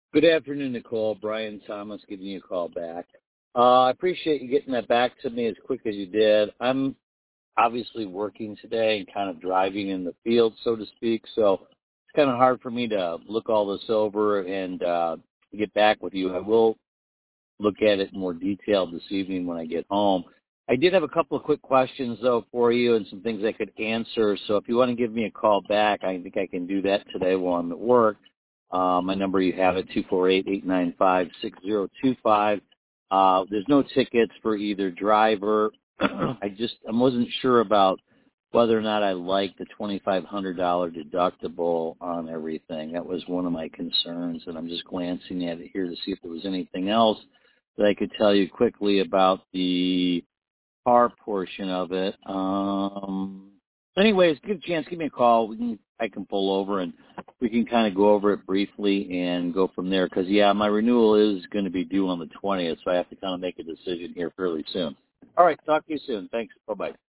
Good afternoon, Nicole. Brian Thomas giving you a call back. I appreciate you getting that back to me as quick as you did. I'm obviously working today and kind of driving in the field, so to speak, so it's kind of hard for me to look all this over and get back with you. I will look at it in more detail this evening when I get home. I did have a couple of quick questions, though, for you and some things I could answer, so if you want to give me a call back, I think I can do that today while I'm at work. My number you have at 248-895-6025. There's no tickets for either driver. I wasn't sure about whether or not I liked the $2,500 deductible on everything. That was one of my concerns, and I'm just glancing at it here to see if there was anything else that I could tell you quickly about the car portion of it. Anyways, give a chance, give me a call. I can pull over and we can kind of go over it briefly and go from there. Because, yeah, my renewal is going to be due on the 20th, so I have to kind of make a decision here fairly soon. All right, talk to you soon. Thanks. Bye-bye.